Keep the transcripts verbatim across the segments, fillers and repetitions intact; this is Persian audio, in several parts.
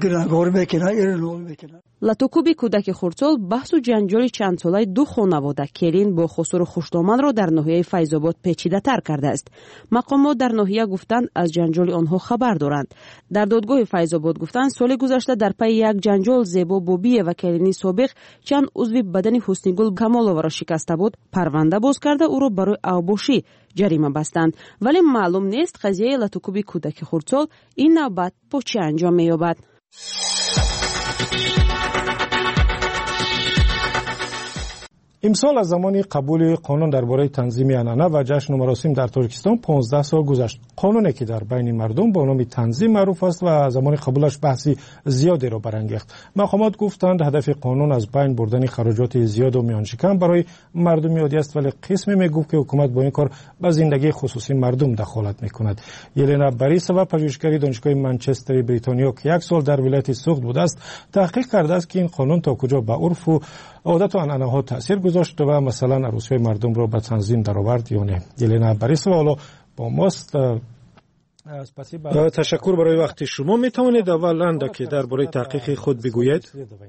میکنن، گور میکنن، ایران میکنن. لاتوکوبی کودک خردسال بحث و جنجال چند ساله دو خانواده کلین با خسر و خشتامن را در ناحیه فیض‌آباد پیچیده تر کرده است. مقامات در ناحیه گفتند از جنجال آنها خبر دارند. در دادگاه فیض‌آباد گفتند سال گذشته در پی یک جنجال زیبا بوبی و کلینی سابق چند عضو بدن حسنیگل کمالова را شکسته بود، پرونده باز کرده او را برای اوباشی جریمه بستند. ولی معلوم نیست قضیه لاتوکوبی کودک خردسال این نوبت با چه انجام می‌یابد. امسال از زمان قبول قانون درباره تنظیم عنعنه و جشن و مراسم در تاجیکستان پانزده سال گذشت. قانونی که در بین مردم با نام تنظیم معروف است و زمان قبولش بحثی زیادی را برانگیخت. مقامات گفتند هدف قانون از بین بردن خراجات زیاد و میانشکم برای مردم یادی است، ولی قسمی میگفت که حکومت با این کار به زندگی خصوصی مردم دخالت میکند. یلنا باریسووا پژوهشگر دانشگاه منچستر بریتانیا که یک سال در ولایت سوخت بوده است، تحقیق کرده است که این قانون تا کجا به عرف و عادت و عنعنه ها تاثیر گذاشت و مثلا عروسی مردم را به تنظیم درآورد یا نه. یلنا باریسووا حالا با ماست. تشکر برای وقت شما. می توانید اولا که درباره تحقیق خود بگویید؟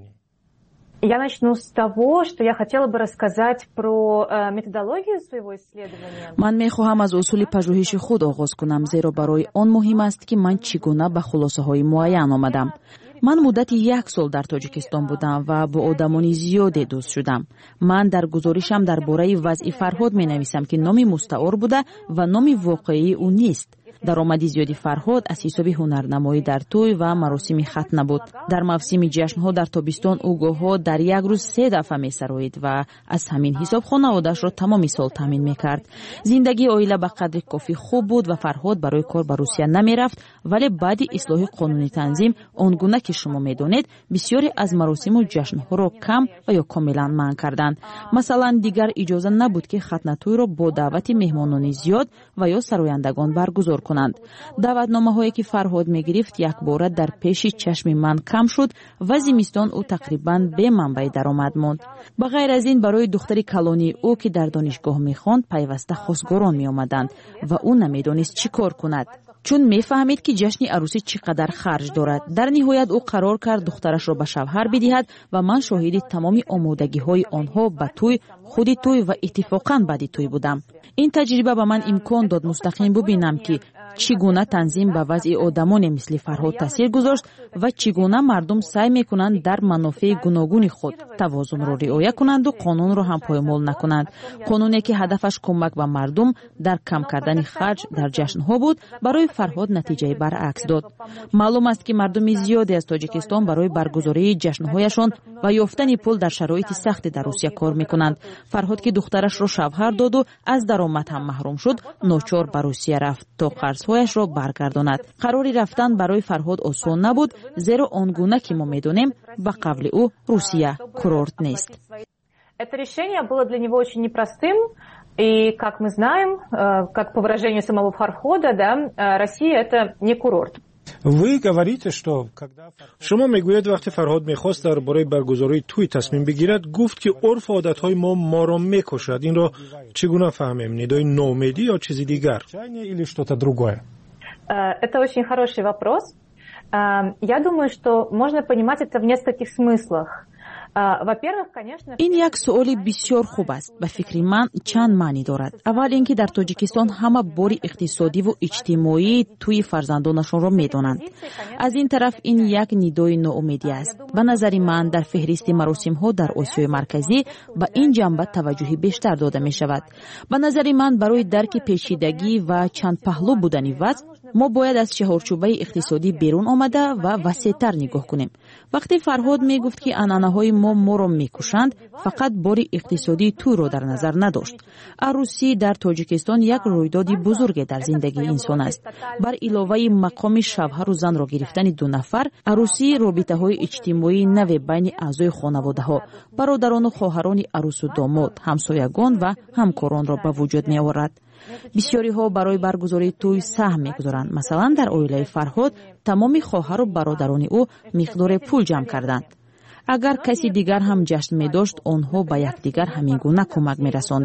Я начну с того, что я хотела бы рассказать про методологию своего исследования. من می‌خواهم از اصول پژوهش خود آغاز کنم، زیرا برای آن مهم است که من چگونه به خلاصه‌های معین آمدم. من مدت یک سال در تاجیکستان بودم و با آدمان زیادی دوست شدم. من در گزارشم درباره وضع فرهاد می‌نویسم که نام مستعار بوده و نام واقعی او نیست. درآمد زیادی فرهاد از حساب هنرنمایی در توی و مراسم ختنه بود. در موسم جشن‌ها در تابستان او گاه‌ها در یک روز سه دفعه می‌سرایید و از همین حساب خانواده‌اش را تمام سال تامین می‌کرد. زندگی عائله به قدر کافی خوب بود و فرهاد برای کار به روسیه نمی‌رفت، ولی بعد اصلاح قانونی تنظیم آنگونه که شما می‌دانید بسیاری از مراسم و جشن‌ها را کم و یا کاملا منع کردند. مثلا دیگر اجازه نبود که ختنه توی را با دعوت مهمانان زیاد و یا سرایندگان برگزار کنند. دعوتنامه‌هایی که فرهاد می‌گرفت یک بار در پیش چشم من کم شد و زمستان او تقریباً به منبع درآمد ماند. به غیر از این برای دختر کلانی او که در دانشگاه می‌خواند پیوسته خواستگاران می‌آمدند و او نمی‌دانست چی کار کند، چون می‌فهمید که جشن عروسی چقدر خرج دارد. در نهایت او قرار کرد دخترش را به شوهر بدهد و من شاهد تمام آمادگی‌های آنها به توی، خود توی و اتفاقاً بعد توی بودم. این تجربه به من امکان داد مستقیم ببینم که چگونه تنظیم به وضع آدمان مثل فرهاد تاثیر گذاشت و چگونه مردم سعی میکنند در منافع گوناگون خود توازن را رعایت کنند و قانون را هم پایمال نکنند. قانونی که هدفش کمک به مردم در کم کردن خرج در جشنها بود، برای فرهاد نتیجه برعکس داد. معلوم است که مردم زیادی از تاجیکستان برای برگزاری جشنهایشان و یافتن پول در شرایط سخت در روسیه کار میکنند. فرهاد که دخترش را شوهر داد و از درآمد هم محروم شد، ناچار به روسیه رفت تا قرض‌هایش را برگرداند. قراری رفتن برای فرهاد آسان نبود، زیرا آنگونه که ما می‌دانیم به قبل او روسیه کورورت نیست. Это решение было для него очень непростым, и, как мы знаем, как по выражению самого Фархода, да, Россия это не курорт. شما میگوید وقتی فرهاد میخواست درباره برگزاری توی تصمیم بگیرد گفت که عرف و عادتهای ما ما را میکشد. این را چگونه فهمیم؟ ندای نومیدی یا چیزی دیگر؟ Это очень хороший вопрос. Я думаю, что можно понимать это в нескольких смыслах. این یک سؤال بسیار خوب است. به فکر من چند معنی دارد. اول اینکه در تاجیکستان همه بار اقتصادی و اجتماعی توی فرزندانشان را میدانند. از این طرف این یک ندای ناامیدی است. به نظر من در فهرست مراسم ها در آسیای مرکزی به این جنبه توجه بیشتر داده می شود. به نظر من برای درک پیچیدگی و چند پهلو بودن وضع ما باید از چهارچوبه اقتصادی بیرون آمده و وسیع‌تر نگاه کنیم. وقتی فرهاد می گفت که عنعنه‌های ما ما را میکشند، فقط بار اقتصادی تو را در نظر نداشت. عروسی در تاجیکستان یک رویدادی بزرگ در زندگی انسان است. بر علاوه مقام شوهر و زن را گرفتن دو نفر، عروسی رابطه‌های اجتماعی نو بین اعضای خانواده‌ها، برادران و خواهران عروس و داماد، همسایگان و همکاران را به وجود می‌آورد. بسیاری ها برای برگزاری توی سهم می‌گذارند. مثلا در عائله فرهاد تمام خواهر و برادران او مقدار پول جمع کردند. اگر کسی دیگر هم جشن می داشت، آنها به یکدیگر همین گونه کمک می رساندند.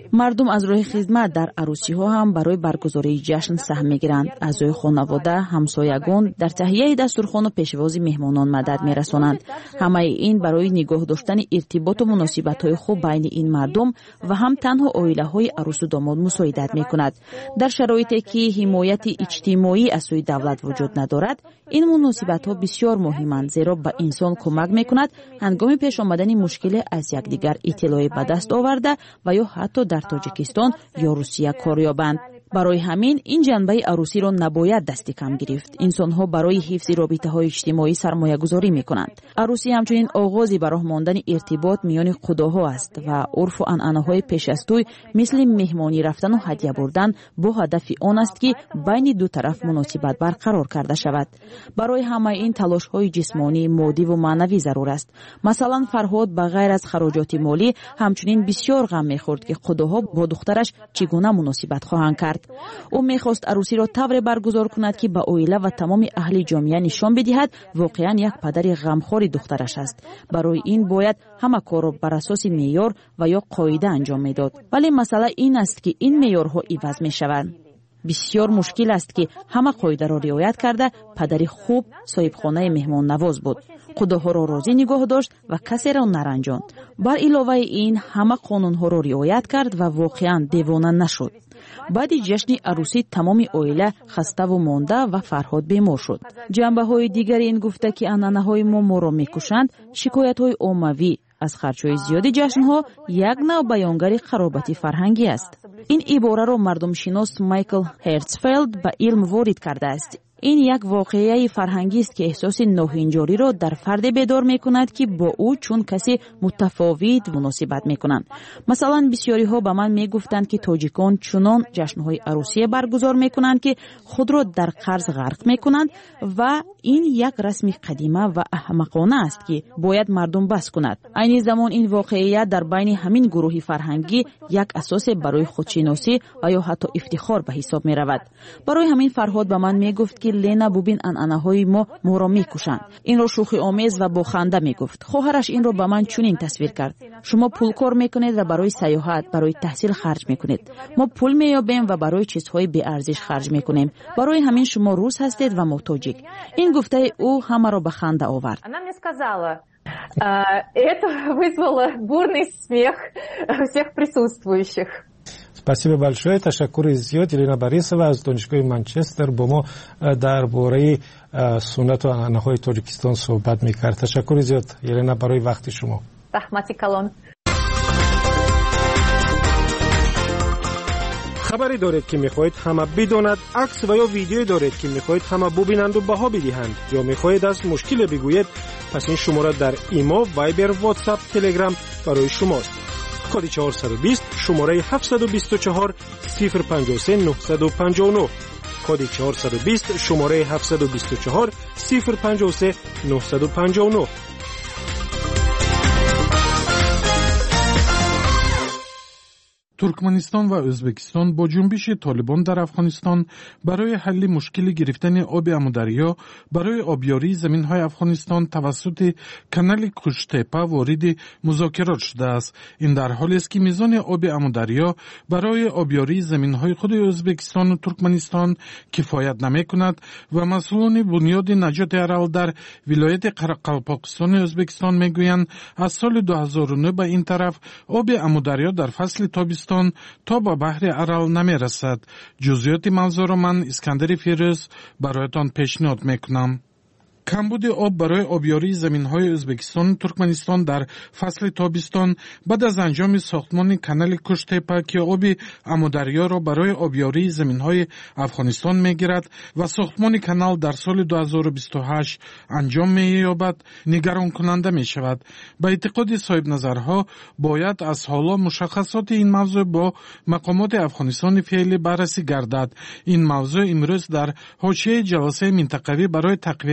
мардум аз роҳи хизмат дар арӯсиҳо ҳам барои баргузории ҷашн саҳм мегиранд. аъзои хонавода, ҳамсоягон дар таҳияи дастурхону пешвози меҳмонон мадад мерасонанд. ҳамаи ин барои нигоҳ доштани иртиботу муносибатҳои хуб байни ин мардум ва ҳам танҳо оилаҳои арӯсу домод мусоидат мекунад. дар шароите ки ҳимояти иҷтимоӣ аз сӯи давлат вуҷуд надорад, ин муносибатҳо бисёр муҳиманд, зеро ба инсон кӯмак мекунад ҳангоми пеш омадани мушкиле аз якдигар иттилоӣ ба даст оварда ва ё ҳатто дар Тоҷикистон ё Русия кор ёбанд. барои ҳамин ин ҷанбаи арӯсиро набояд дасти кам гирифт. инсонҳо барои ҳифзи робитаҳои иҷтимоӣ сармоягузорӣ мекунанд. арӯсӣ ҳамчунин оғози ба роҳ мондани иртибот миёни худоҳо аст ва урфу анъанаҳои пеш аз тӯй мисли меҳмонӣ рафтану ҳадя бурдан бо ҳадафи он аст ки байни ду тараф муносибат барқарор карда шавад. барои ҳамаи ин талошҳои ҷисмонӣ, моддиву маънавӣ зарур аст. масалан, Фарҳод ба ғайр аз хароҷоти молӣ ҳамчунин бисёр ғам мехӯрд ки худоҳо бо духтараш чӣ гуна муносибат хоҳанд кард. ӯ мехост арӯсиро тавре баргузор кунад ки ба оила ва тамоми аҳли ҷомеа нишон бидиҳад воқеан як падари ғамхори духтараш аст. барои ин бояд ҳама корро бар асоси меъёр ва ё қоида анҷом медод. вале масъала ин аст ки ин меъёрҳо иваз мешаванд. бисёр мушкил аст ки ҳама қоидаро риоят карда падари хуб соҳибхонаи меҳмоннавоз буд. худоҳоро розӣ нигоҳ дошт ва касеро наранҷонд. бар иловаи ин ҳама қонунҳоро риоят кард ва воқеан девона нашуд. баъди ҷашни арӯсӣ тамоми оила хаставу монда ва Фарҳод бемор шуд. ҷанбаҳои дигари ин гуфта ки анъанаҳои мо моро мекушанд, шикоятҳои оммавӣ аз харчҳои зиёди ҷашнҳо як навъ баёнгари қаробати фарҳангӣ аст. ин ибораро мардумшинос Майкл Херцфелд ба илм ворид кардааст. ин як воқеаи фарҳангист ки эҳсоси ноҳинҷориро дар фарде бедор мекунад ки бо ӯ чун каси мутафовит муносибат мекунанд. масалан, бисёриҳо ба ман мегуфтанд ки тоҷикон чунон ҷашнҳои арӯсие баргузор мекунанд ки худро дар қарз ғарқ мекунанд ва ин як расми қадима ва аҳмақона аст ки бояд мардум бас кунад. айни замон ин воқеия дар байни ҳамин гурӯҳи фарҳангӣ як асосе барои худшиносӣ ва ё ҳатто ифтихор ба ҳисоб меравад. барои ҳамин Фарҳод ба ман мегуфт ки Лена, бубин анъанаҳои мо моро мекушанд. инро шӯхиомез ва бо ханда мегуфт. хоҳараш инро ба ман чунин тасвир кард: шумо пулкор мекунед ва барои саёҳат, барои таҳсил харҷ мекунед. мо пул меёбем ва барои чизҳои беарзиш харҷ мекунем. барои ҳамин шумо рус ҳастед ва мо тоҷик. ин гуфтаи ӯ ҳамаро ба ханда овард. Она мне сказала, это вызвало бурный смех всех присутствующих. Спасибо большое. Ташаккури зиёд. Елена Борисова аз донишгоҳи Манчестер бо мо дар бораи суннату анъанаҳои Тоҷикистон суҳбат мекард. Ташаккури зиёд, Елена, барои вақти шумо. Рахмати калон. хабаре доред ки мехоҳед ҳама бидонад, акс ва ё видеое доред ки мехоҳед ҳама бубинанду баҳо бидиҳанд ё мехоҳед аз мушкиле бигӯед, пас ин шумора дар имо, вайбер, ватсап, телеграм барои шумост. коди чаҳорсаду бист шумораи ҳафтсаду бисту чаҳор сифр панҷоҳ се нуҳсаду панҷоҳ нӯҳ коди чаҳорсаду бист шумораи ҳафтсаду бисту чаҳор сифр панҷоҳ се нуҳсаду панҷоҳ нӯҳ. туркманистон ва o'zbekiston бо ҷунбиши толибон дар афғонистон барои ҳалли мушкили гирифтани оби амударё барои обёрии заминҳои афғонистон тавассути канали Куштепа вориди музокирот шудааст. ин дар ҳолест ки мизони оби амударё барои обёрии заминҳои худи o'zbekистону туркманистон кифоят намекунад ва масъулони бунёди наҷоти арал дар вилояти Қарақалпоқистони o'zbekiston мегӯянд аз соли ду ҳазору нӯ ба ин тараф оби амударё дар фасли тобистон то ба баҳри Арал намерасад. ҷузъиёти мавзӯъро ман Искандари Фирӯз бароятон пешниҳод мекунам. камбуди об барои обёрии заминҳои o'zbekiston туркманистон дар фасли тобистон баъд аз анҷоми сохтмони канали Куштепа ки оби амударёро барои обёрии заминҳои афғонистон мегирад ва сохтмони канал дар соли ду ҳазору бисту ҳашт анҷом меёбад, нигаронкунанда мешавад. ба эътиқоди соҳибназарҳо бояд аз ҳоло мушаххасоти ин мавзӯъ бо мақомоти афғонистони феълӣ баррасӣ гардад. ин мавзӯъ имрӯз дар ҳошияи ҷаласаи минтақавӣ барои тақвияти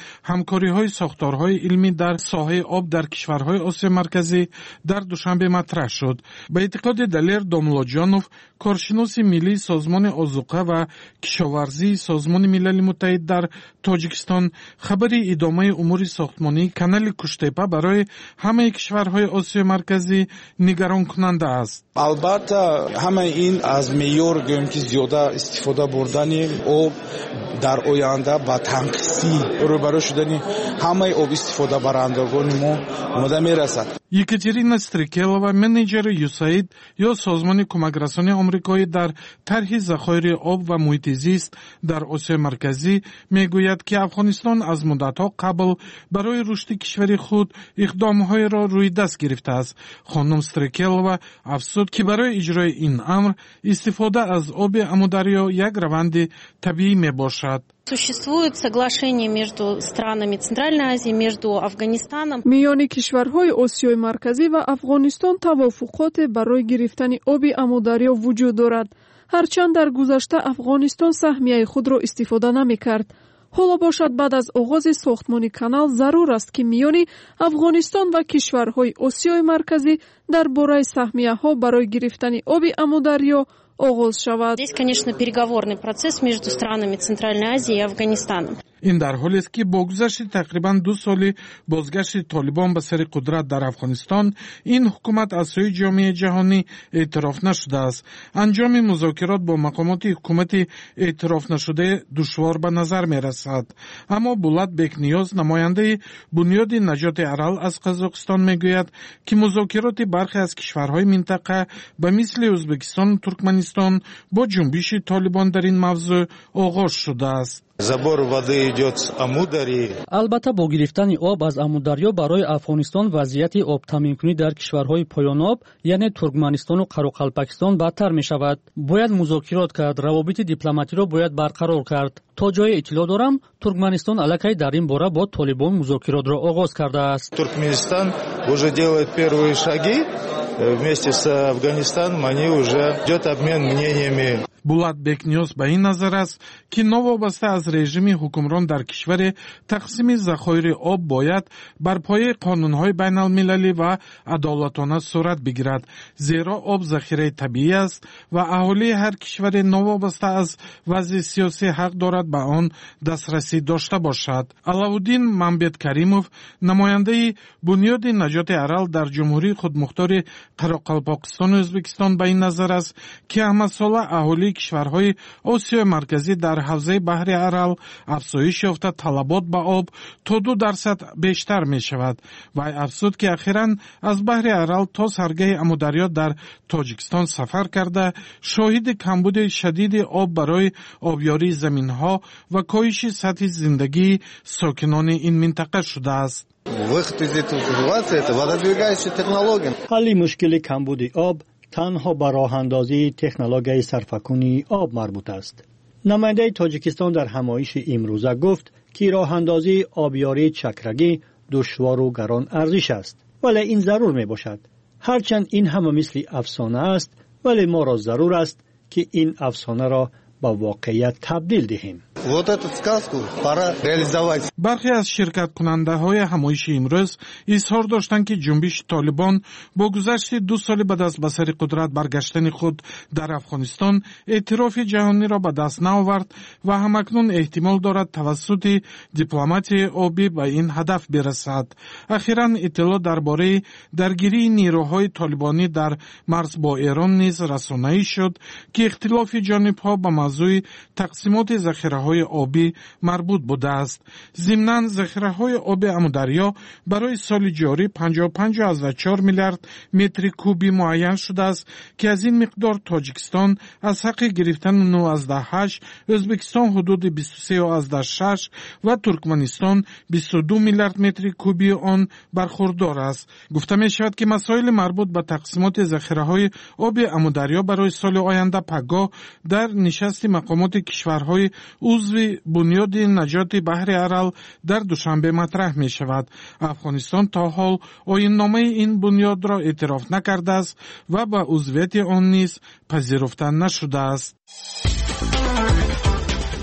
ҳамкориҳои сохторҳои илмӣ дар соҳаи об дар кишварҳои Осиёи марказӣ дар душанбе матраҳ шуд. Ба эътиқоди Далер Домулоҷонов, коршиноси миллии созмони озуқа ва кишоварзии Созмони Милали Муттаҳид дар Тоҷикистон, хабари идомаи умури сохтмонии канали Куштепа барои ҳамаи кишварҳои Осиёи марказӣ нигаронкунанда аст. албатта ҳамаи ин аз меъёр гӯем ки зиёда истифода бурдани об дар оянда ба танқисӣ рӯбарӯ шудани ҳамаи обистифодабарандагони мо омода мерасад. Екатерина Стрикелова, менеҷери ЮСАИД ё Созмони кӯмакрасонии Омрикоӣ дар тарҳи захоири об ва муҳити зист дар Осиёи марказӣ мегӯяд, ки Афғонистон аз муддатҳо қабл барои рушди кишвари худ иқдомҳоеро рӯи даст гирифтааст. хонум Стрикелова афзуд, ки барои иҷрои ин амр истифода аз оби Амударё як раванди табиӣ мебошад. Существует соглашение между странами Центральной Азии, между Афганистаном. Миёни кишварҳои Осиёи марказӣ ва Афғонистон тавофуқоте барои гирифтани оби Амударё вуҷуд дорад. ҳарчанд дар гузашта Афғонистон саҳмияи худро истифода намекард. ҳоло бошад баъд аз оғози сохтмони канал зарур аст, ки миёни Афғонистон ва кишварҳои Осиёи марказӣ дар бораи саҳмияҳо барои гирифтани оби Амударё оғоз шавад. Здесь, конечно, переговорный процесс между странами Центральной Азии и Афганистаном. ин дар ҳолест, ки бо гузашти тақрибан ду соли бозгашти Толибон ба сари қудрат дар Афғонистон, ин ҳукумат аз сӯи ҷомеаи ҷаҳонӣ эътироф нашудааст. анҷоми музокирот бо мақомоти ҳукумати эътироф нашуда душвор ба назар мерасад. аммо Булат Бекниёз, намояндаи Бунёди наҷоти Арал аз Қазоқистон, мегӯяд, ки музокироти бархе аз кишварҳои минтақа ба мисли Ӯзбекистону Туркманистон бо ҷунбиши Толибон дар ин мавзӯъ оғоз шудааст. Забор воды идет с Амударьи. Албатта бо гирифтани об аз Амударё барои Афғонистон вазъияти обтаминкунӣ дар кишварҳои поёноб, яъне Туркманистону Қароқалпакистон бадтар мешавад. Бояд музокирот кард, равобити дипломатиро бояд барқарор кард. То ҷое иттилоъ дорам, Туркманистон аллакай дар ин бора бо Толибон музокиротро оғоз кардааст. Туркменистан уже делает первые шаги. Вместе с Афганистаном они уже идет обмен мнениями. Булат Бекниёз ба ин назар аст, ки новобаста аз режими ҳукмрон дар кишваре тақсими захоири об бояд бар пояи қонунҳои байналмилалӣ ва адолатона сурат бигирад, зеро об захираи табиӣ аст ва аҳолии ҳар кишваре новобаста аз вазъи сиёсӣ ҳақ дорад ба он дастрасӣ дошта бошад. Алауддин Мамбеткаримов, намояндаи Бунёди наҷоти Арал дар ҷумҳурии худмухтори Қароқалпокистону Ӯзбекистон, ба ин назар аст, ки ҳамасола аҳолии кишварҳои Осиёи марказӣ дар ҳавзаи баҳри Арал афзоиш ёфта талабот ба об то ду дарсад бештар мешавад. Вай афзуд, ки ахиран аз баҳри Арал то саргаҳи Амударё дар Тоҷикистон сафар карда, шоҳиди камбуди шадиди об барои обёрии заминҳо ва коҳиши сатҳи зиндагии сокинони ин минтақа шудааст. Выход из этой ситуации – это вододвигающие технологии. ҳалли мушкили камбуди об танҳо ба роҳандозии технологияи сарфакунии об марбут аст. намояндаи Тоҷикистон дар ҳамоиши имрӯза гуфт, ки роҳандозии обёрии чакрагӣ душвору гарон арзиш аст, вале ин зарур мебошад. ҳарчанд ин ҳама мисли афсона аст, вале моро зарур аст, ки ин афсонаро ба воқеият табдил диҳем. Вот эту сказку пора реализовать. Бархе аз ширкаткунандаҳои ҳамоиши имрӯз изҳор доштанд, ки ҷунбиши Толибон бо гузашти ду соли баъд аз ба сари қудрат баргаштани худ дар Афғонистон эътирофи ҷаҳониро ба даст наовард ва ҳамакнун эҳтимол дорад тавассути дипломатияи обӣ ба ин ҳадаф бирасад. Ахиран иттилоъ дар бораи даргирии нирӯҳои толибонӣ дар марз бо Эрон низ расонаӣ шуд, ки ихтилофи ҷонибҳо ба мавзӯи тақсимоти захираҳои обӣ марбут будааст. зимнан захираҳои оби Амударё барои соли ҷорӣ панҷоҳ و панҷ ҳазошт чор миллиард метри куби муайян шудааст, ки аз ин миқдор Тоҷикистон аз ҳаққи гирифтани нӯҳ ҳазошт ҳашт, Ӯзбекистон ҳудуди бисту се ҳазошт шаш ва Туркманистон бисту ду миллиард метри куби он бархурдор аст. гуфта мешавад, ки масоили марбут ба тақсимоти захираҳои оби Амударё барои соли оянда пагоҳ дар нишасти мақомоти кишварҳои узви Бунёди наҷоти баҳри Арал дар душанбе матраҳ мешавад. Афғонистон то ҳол оинномаи ин бунёдро эътироф накардааст ва ба узвияти он низ пазируфта нашудааст.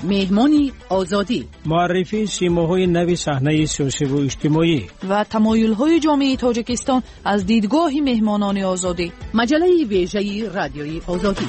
مهمانی آزادی، معرفی سیماهای نوی صحنه سیاسی و اجتماعی و تمایل‌های جامعه تاجیکستان از دیدگاه مهمانان آزادی. مجله ویژه رادیوی آزادی.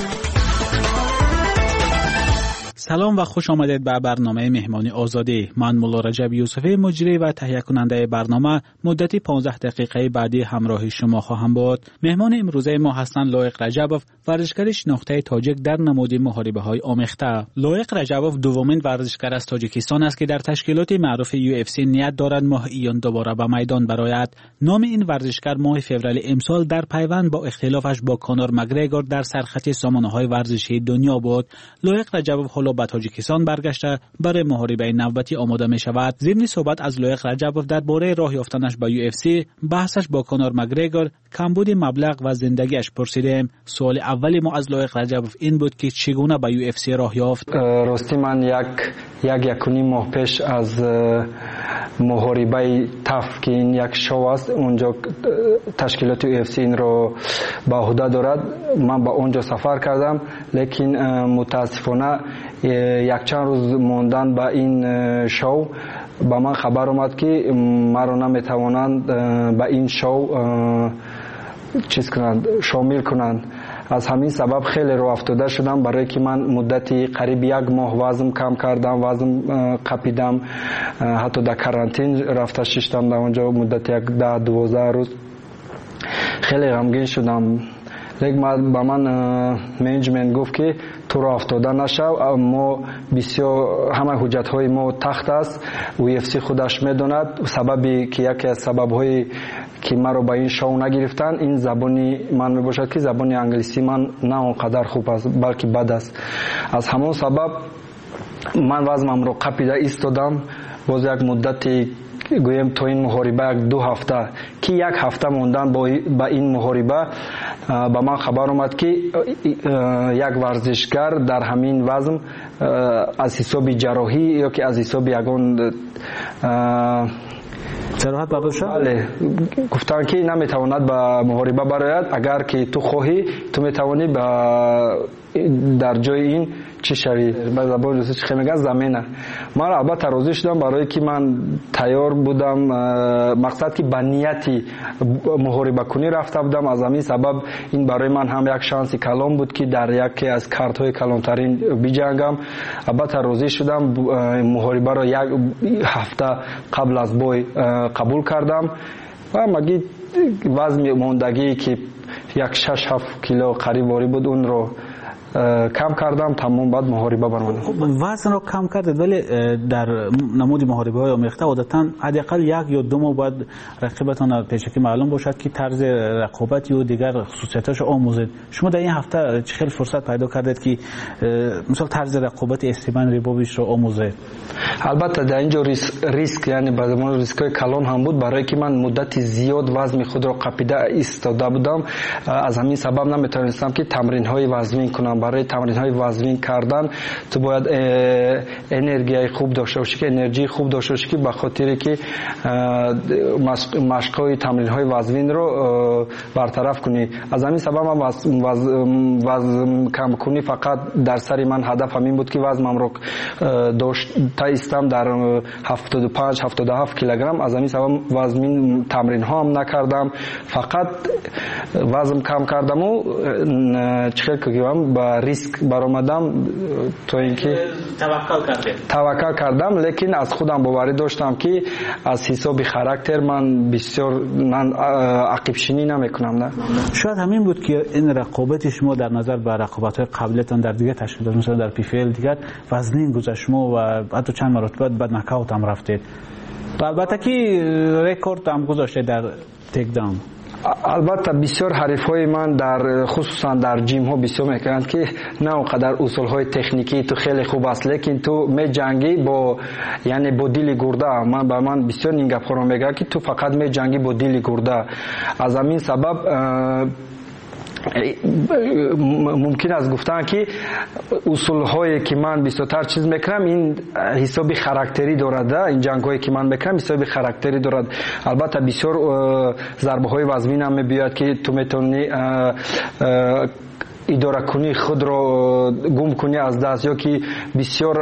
سلام و خوش آمدید به برنامه مهمانی آزادی. من مولا رجب یوسفی مجری و تهیه کننده برنامه مدتی پانزده دقیقه بعدی همراه شما خواهم بود. مهمان امروزه ما هستند لایق رجبوف، ورزشکار شناخته تاجیک در نماد محاربه‌های آمیخته. لایق رجبوف دومین ورزشکار از تاجیکستان است که در تشکیلات معروف یو اف سی نیت دارد ماه ایون دوباره به میدان برآید. نام این ورزشکار ماه فوریه امسال در پیوند با اختلافش با کانور مگریگور در سرخط سامانه‌های ورزشی دنیا بود. لایق رجبوف حالا به تاجیکستان برگشته برای محاربه نوبتی آماده می شود. ضمن صحبت از لایق رجبوف درباره راه یافتنش به یو اف سی، بحثش با کانور مگریگور، کمبود مبلغ و زندگیش پرسیدیم. سوال اولی ما از لایق رجبوف این بود که چگونه به یو اف سی راه یافت. راستی من یک یک یکونی ماه پیش از محاربه تف که این یک شو است اونجا تشکیلات یو اف سی این رو به عهده دارد، من به اونجا سفر کردم، لیکن متاسفانه یک چند روز موندن به این شو به من خبر اومد که مرا نمیتوانند به این شو چیز کنند، شامل کنند. از همین سبب خیلی رو افتاده شدم، برای که من مدتی قریب یک ماه وزن کم کردم، وزن قپیدم، حتی در کرانتین رفته ششتم در اونجا مدت یک ده دوازده روز. خیلی غمگین شدم، لیکن با من منیجمنت گفت که تو را افتاده نشو، ما بسیار همه حجت های ما تخت است، و اف سی خودش میدوند. سببی که یکی از سبب های که مرا با این شو نگرفتن این زبانی من می باشد که زبانی انگلیسی من نه اونقدر خوب است بلکه بد است. از همون سبب من وزنم رو قپیده ایستادم. باز یک مدتی گویم تو این محاربه یک دو هفته که یک هفته موندن با این محاربه با من خبر اومد که یک ورزشکار در همین وزن از حساب جراحی یا که از حساب یگان جراحت بابا شد، بله، گفتن که نمیتواند به محاربه برآید، اگر که تو خواهی تو میتوانی با در جای این چی شوی، به زبان روسی چی میگن زمینه. من البته راضی شدم برای که من تیار بودم، مقصد که به نیتی محاربه کنی رفته بودم. از همین سبب این برای من هم یک شانس کلان بود که در یکی از کارت های کلانترین بجنگم. البته راضی شدم، محاربه را یک هفته قبل از بای قبول کردم و مگی وزن موندگی که یک شش هفت کیلو قریب واری بود اون رو کم کردم، تمام بعد محاربه برآمدم. وزن رو کم کردید، ولی در نمود محاربه های آمیخته عادتا حداقل یک یا دو ماه بعد رقیبتان پیشکی معلوم باشد که طرز رقابت و دیگر خصوصیتاش آموزید. شما در این هفته چه خیلی فرصت پیدا کردید که مثلا طرز رقابت استیون ریبوویچ رو آموزید؟ البته در اینجا ریسک, ریسک یعنی به زمان ریسکای کلان هم بود، برای که من مدت زیاد وزن خود را قپیده ایستاده بودم. از همین سبب نمیتونستم که تمرین های وزنی کنم. برای تمرین های وزنی کردن تو باید انرژی خوب داشته باشی، که انرژی خوب داشته باشی که به خاطر که مشق های تمرین های وزنی رو برطرف کنی. از همین سبب من وزن, وزن, وزن کم کنی فقط در سری من هدف همین بود که وزنم رو داشته ایستم در هفتاد و پنج هفتاد و هفت کیلوگرم. از همین سبب وزن تمرین ها هم نکردم، فقط وزن کم کردم و چخیل که با ریسک برآمدم تو اینکه توکل کردم توکل کردم لیکن از خودم باوری داشتم که از حساب خاراکتر من بسیار من عقب شینی نمیکنم. نه شاید همین بود که این رقابت شما در نظر به رقابت‌های قبلیتان در دیگه تشکیلات مثلا در پی فی ال دیگر وزنین گذشت شما و حتی چند مرتبه بعد نکاوت هم رفتید. البته که رکورد هم گذاشته در تیک داون. البته بسیار حریفای من در خصوصا در جیم ها بسیار میگن که نه اونقدر اصول های تکنیکی تو خیلی خوب است، لیکن تو می جنگی با یعنی با دیل گرده. من با من بسیار این گپ ها میگه که تو فقط می جنگی با دیل گرده. از همین سبب ممکن است گفتن که اصول هایی که من بیشتر چیز میکنم این حسابی خاراکتری دارد. این جنگ هایی که من میکنم حسابی خاراکتری دارد. البته بسیار ضربه های وزنی هم میبیاد که تو میتونی اداره کنی خود را گم کنی از دست یا که بسیار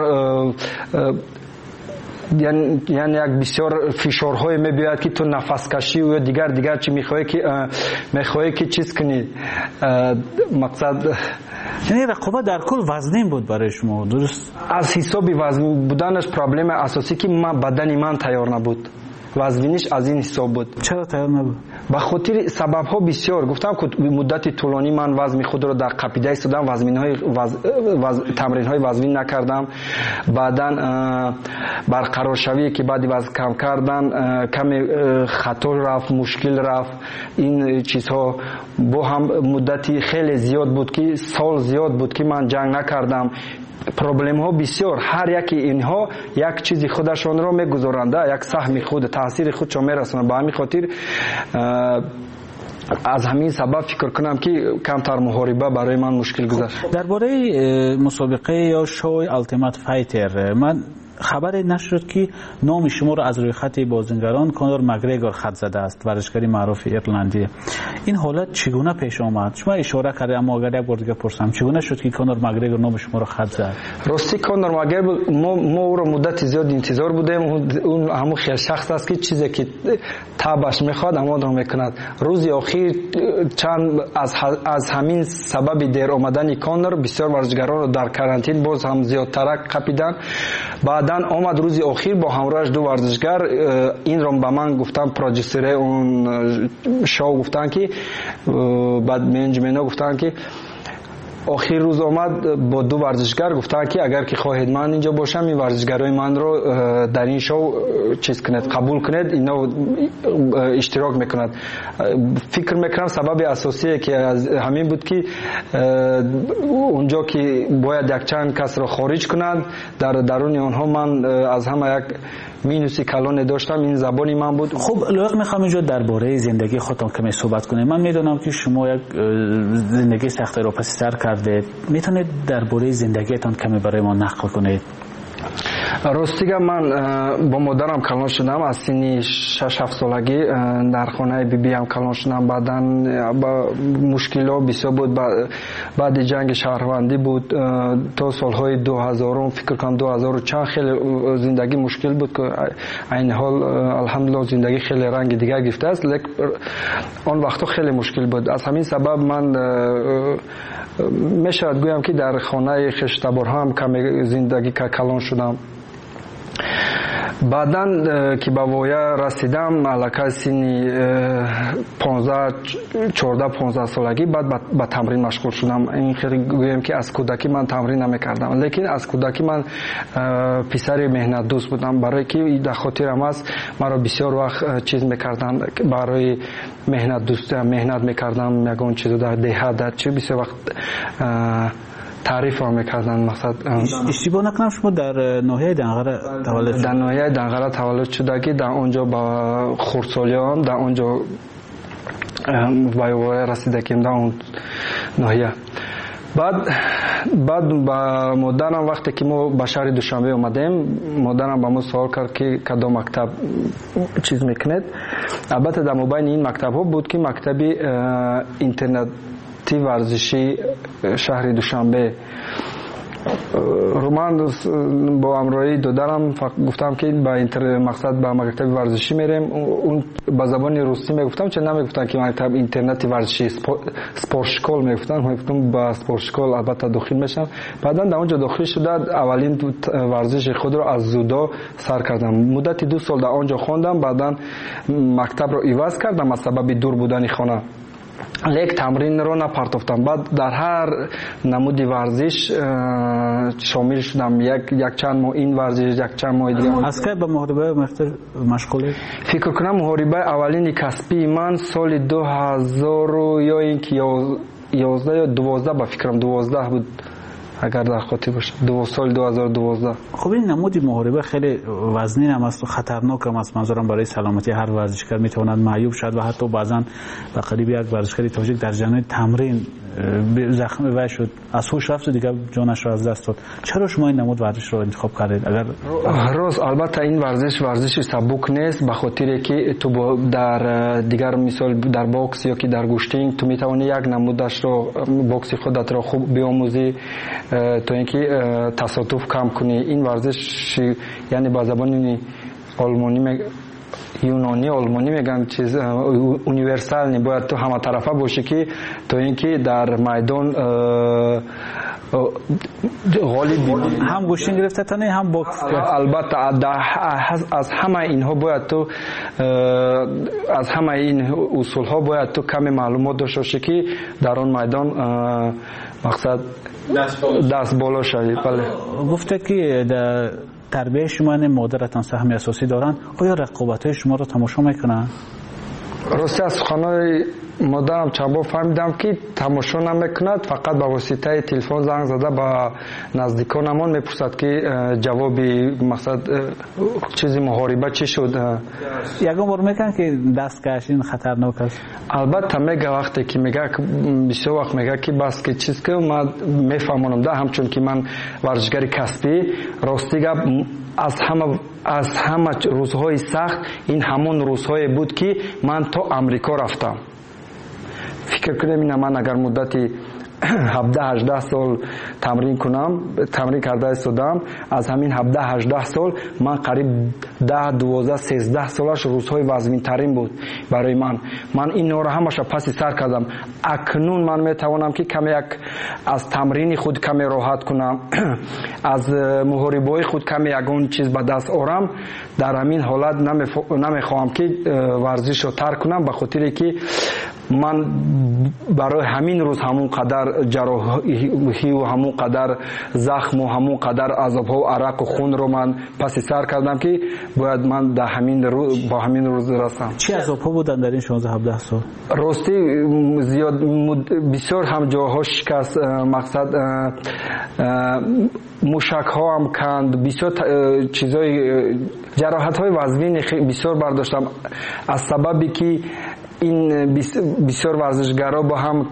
یعنی یعنی یک بسیار فشارهای میبیاد که تو نفس کشی و دیگر دیگر چی میخوای که میخوای که چیز کنی مقصد یعنی رقابت در کل وزنین بود برای شما درست از حساب وزن بودنش پرابلم اساسی که من بدن من تیار نبود وزنش از این حساب بود چرا تیار نبود به خاطر سبب ها بسیار گفتم که مدت طولانی من وزن خود را در قپیده ایستادم وزن های وز... وز... تمرین های وزنی نکردم بعداً برقرار شوی که بعدی وزن کم کردن کم خطر رفت مشکل رفت این چیزها با هم مدتی خیلی زیاد بود که سال زیاد بود که من جنگ نکردم پروبلم ها بسیار هر یکی اینها یک چیزی خودشان را میگذارند یک سهم خود تاثیر خودشان میرسونند به همین خاطر از همین سبب فکر کنم که کمتر محاربه برای من مشکل گذشت. درباره مسابقه یا شوی التیمت فایتر من خبری نشد که نام شما را از روی خط بازیگران کانور مگریگور خط زده است ورزشکار معروف ایرلندی این حالت چگونه پیش آمد شما اشاره کردید اما اگر یک بار دیگه پرسم چگونه شد که کانور مگریگور نام شما را خط زد راستی کانور مگریگور ما ما او را مدت زیاد انتظار بودیم اون همون خیلی شخص است که چیزی که تابش میخواد اما را میکند روز اخیر چند از از همین سبب دیر آمدن کانور بسیار ورزشکاران را در کرانتین باز هم زیادتر قپیدن بعد آمد روز اخیر با همراهش دو ورزشگر این رو به من گفتن پروژیسر اون شو گفتن که بعد منیجمنت گفتن که آخر روز آمد با دو ورزشگر گفتن که اگر که خواهید من اینجا باشم این ورزشگرای من رو در این شو چیز کنید قبول کنید اینا اشتراک میکنند فکر میکنم سبب اساسی که از همین بود که اونجا که باید یک چند کس رو خارج کنند در درون اونها من از همه یک مینوسی کلان داشتم این زبانی من بود. خب لایق میخوام اینجا درباره زندگی خودتون کمی صحبت کنیم. من میدونم که شما یک زندگی سخت رو پس سر کردید، میتونید درباره زندگیتان کمی برای ما نقل کنید؟ راستیگه من با مادرم کلان شدم از سن شش هفت سالگی در خانه بی بی هم کلان شدم بعداً با مشکلات بسیار بود بعد جنگ شهروندی بود تا سالهای دو هزار فکر کنم دو هزار و چند خیلی زندگی مشکل بود که این حال الحمدلله زندگی خیلی رنگ دیگر گرفته است لیکن آن وقتا خیلی مشکل بود از همین سبب من میشود گویم که در خانه خشتبار هم کمی زندگی کلان شدم. بعداً که به وایه رسیدم علاقه سنی پانزده چهارده پانزده سالگی بعد به تمرین مشغول شدم. این خیلی گویم که از کودکی من تمرین نمیکردم لیکن از کودکی من پسر مهنت دوست بودم برای که در خاطرم است مرا بسیار وقت چیز میکردن برای مهنت دوست مهنت میکردم یگان چیز در دهه در چه بسیار وقت تعریف را میکردن. مقصد اشتباه نکنم شما در ناحیه دنقره تولد شد؟ در ناحیه دنقره تولد شدگی در اونجا با خردسالیام در اونجا وایواره رسیدگیم در اون ناحیه. بعد بعد با مادرم وقتی که ما به شهر دوشنبه اومدیم مادرم با ما سوال کرد که کدام مکتب چیز میکنید. البته در مابین این مکتب ها بود که مکتب اینترنت ورزشی شهر دوشنبه من با همراهی دادرم گفتم که با اینتر مقصد به مکتب ورزشی میریم اون با زبان روسی میگفتم چه نمیگفتن که مکتب اینترنتی ورزشی سپورت شکل میگفتن من گفتم با سپورت شکل البته داخل میشم. بعدا در اونجا داخل شده اولین ورزش خود رو از زودو سر کردم مدت دو سال در اونجا خواندم بعدا مکتب رو عوض کردم از سبب دور بودن خانه لیک تمرین رو نپرداختم. بعد در هر نمودی ورزش شامل شدم یک یک چند ماه این ورزش یک چند ماه دیگه. از که به محاربه مشغولی؟ فکر کنم محاربه اولین کسبی من سال دو هزار یا اینکه یازده یا دوازده با فکرم دوازده بود اگر در خاطر باشه دو سال دو هزار و دوازده. خب این نمودی محاربه خیلی وزنی هم است و خطرناک هم است. منظورم برای سلامتی هر ورزشکار میتواند معیوب شد و حتی بعضا به قریب یک ورزشکار تاجیک در جریان تمرین زخم وی شد، از هوش رفت و دیگه جانش را از دست داد. چرا شما این نمود ورزش را انتخاب کردید؟ اگر روز البته این ورزش ورزش سبک نیست، به خاطر که تو در دیگر مثال در باکس یا که در گوشتینگ تو میتونی یک نمودش رو باکس خودت را خوب بیاموزی تا اینکه تصادف کم کنی. این ورزش یعنی با زبان آلمانی یونانی آلمانی میگن چیز اونیورسال نی، باید تو همه طرفه باشی که تو اینکه در میدان غالب بودی. هم گوشتین گرفته تنی هم باکس. البته از همه اینها باید تو از همه این اصول ها باید تو کمی معلومات داشته باشی که در آن میدان مقصد دست بالا شوی. بله. گفته که در تربیه شما مادرتان سهم اساسی دارن، آیا رقابت‌های شما رو تماشا میکنن؟ راستی از خانه مادرم چند بار فهمیدم که تماشا نمیکند، فقط با واسطه تلفن زنگ زده با نزدیکانمان میپرسد که جوابی مقصد چیزی محاربه چی شد. یکم بار میگن که دست کشین خطرناک است. البته میگه وقتی که میگه بسیار وقت میگه که بس که چیز که من میفهمونم ده، همچون که من ورزشگر کسبی راستی گپ از همه از همه روزهای سخت این همون روزهای بود که من تا امریکا رفتم. فکر کنم من اگر مدتی هفده هجده سال تمرین کنم تمرین کرده استادم، از همین هفده هجده سال من قریب ده دوازده سیزده سالش روزهای وزمین ترین بود برای من. من این را همش پس سر کردم. اکنون من میتوانم که کمی یک از تمرین خود کمی راحت کنم، از محاربه خود کمی یگون چیز به دست آورم. در همین حالت نمیخواهم که ورزش رو ترک کنم، به خاطر که من برای همین روز همون قدر جراحی و همون قدر زخم و همون قدر عذاب ها و عرق و خون رو من پس سر کردم که باید من در همین روز با همین روز رسم. چه عذاب ها بودن در این شانزده هفده سال؟ راستی زیاد بسیار هم جاها شکست، مقصد موشک ها هم کند، بسیار چیزای جراحت های وزنی بسیار برداشتم از سببی که این بسیار ورزشگرا با هم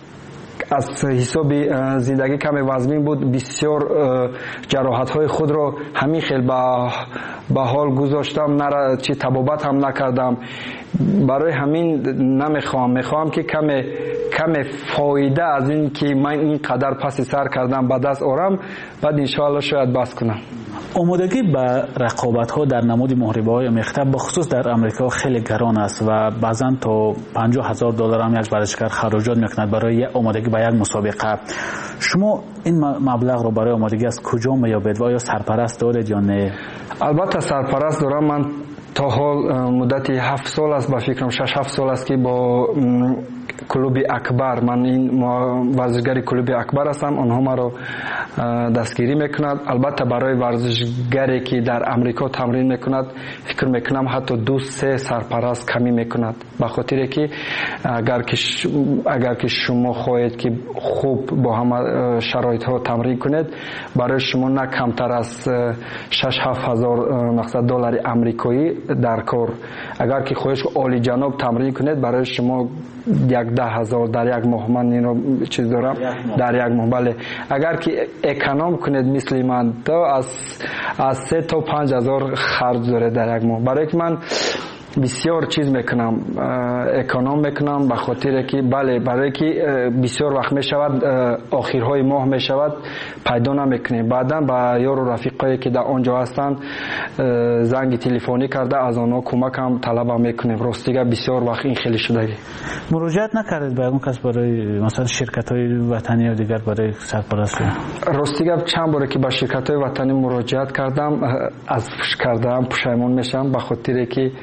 از حساب زندگی کم وزنی بود، بسیار جراحت های خود را همین خیلی به حال گذاشتم، نه چی طبابت هم نکردم. برای همین نمیخوام میخوام که کم کم فایده از این که من این قدر پس سر کردم به دست آورم، بعد انشاءالله شاید بس کنم. آمادگی به رقابت ها در نمود محاربه های مختلف بخصوص در امریکا خیلی گران است و بعضا تا پنجاه هزار دلار هم یک ورزشکار خراجات میکند برای آمادگی به یک مسابقه. شما این مبلغ رو برای آمادگی از کجا میابید و آیا سرپرست دارید یا نه؟ البته سرپرست دارم. من تا حال مدتی هفت سال است، با فکرم شش هفت سال است که با کلوب اکبر، من این ورزشگری کلوب اکبر هستم، آنها ما رو دستگیری میکند. البته برای ورزشگری که در امریکا تمرین میکند فکر میکنم حتی دو سه سرپرست کمی میکند، به خاطر که اگر که اگر که شما خواهید که خوب با همه شرایط ها تمرین کنید، برای شما نه کمتر از شش هفت هزار مقصد دلار امریکایی در کار. اگر که خواهید عالی جناب تمرین کنید برای شما یک ده هزار در یک ماه، من این رو چیز دارم در یک ماه. بله اگر که اکانوم کنید مثل من تو از از سه تا پنج هزار خرج داره در یک ماه. برای که من بسیار چیز میکنم، اکانوم میکنم، به خاطر که بله برای که بسیار وقت میشود آخرهای ماه میشود پیدا نمیکنیم، بعدا با یار و رفیقایی که در آنجا هستند زنگ تلفنی کرده از آنها کمک هم طلب میکنیم. راستیگه بسیار وقت این خیلی شده. مراجعت نکردید به اون کس برای مثلا شرکت های وطنی یا دیگر برای سرپرستی؟ راستیگه چند باره که با شرکت های وطنی مراجعت کردم، از کردم پشیمون میشم، به خاطر که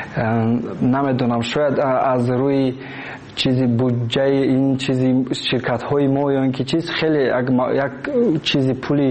نمیدونم شاید از روی چیزی بودجه این چیزی شرکت های ما یا اینکه چیز خیلی یک چیزی پولی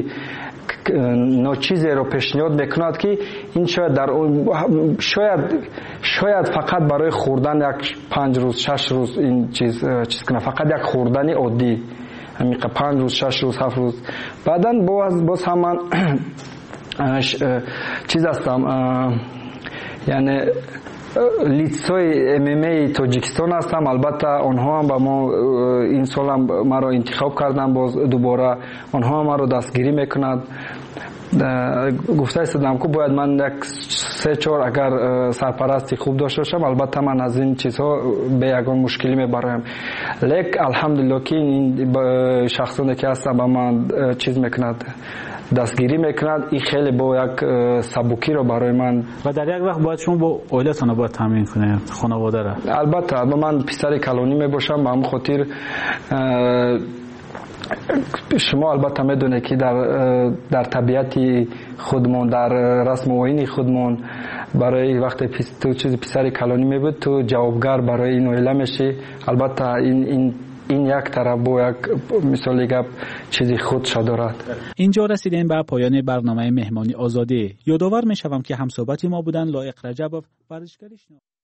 ناچیزی رو پیشنهاد میکند که این شاید در شاید شاید فقط برای خوردن یک پنج روز شش روز این چیز چیز کنه، فقط یک خوردنی عادی همین پنج روز شش روز هفت روز. بعداً باز باز هم من چیز هستم، یعنی لیتسای ام ام ای تاجیکستان هستم. البته آنها هم با ما این سال هم ما را انتخاب کردن، باز دوباره آنها ما را دستگیری میکنند. گفته استادم که باید من یک سه چهار اگر سرپرستی خوب داشته باشم، البته من از این چیزها به یگان مشکلی میبرایم. لیک الحمدلله که این شخصانی که هستن با من چیز میکند، دستگیری میکند، این خیلی با یک سبکی رو برای من. و در یک وقت باید شما با اویلتون باید تامین کنید خانواده را؟ البته من پسر کلانی میباشم، به همون خاطر شما البته میدونه که در در طبیعت خودمون، در رسم و آیین خودمون، برای وقتی تو چیز پسر کلانی میبود تو جوابگر برای این اویله میشی. البته این این این یک طرف با یک مثالی گپ چیزی خودش دارد. اینجا رسیدیم به پایان برنامه مهمانی آزادی. یادآور میشوم که همصحبت ما بودن لایق رجبوف، ورزشکاری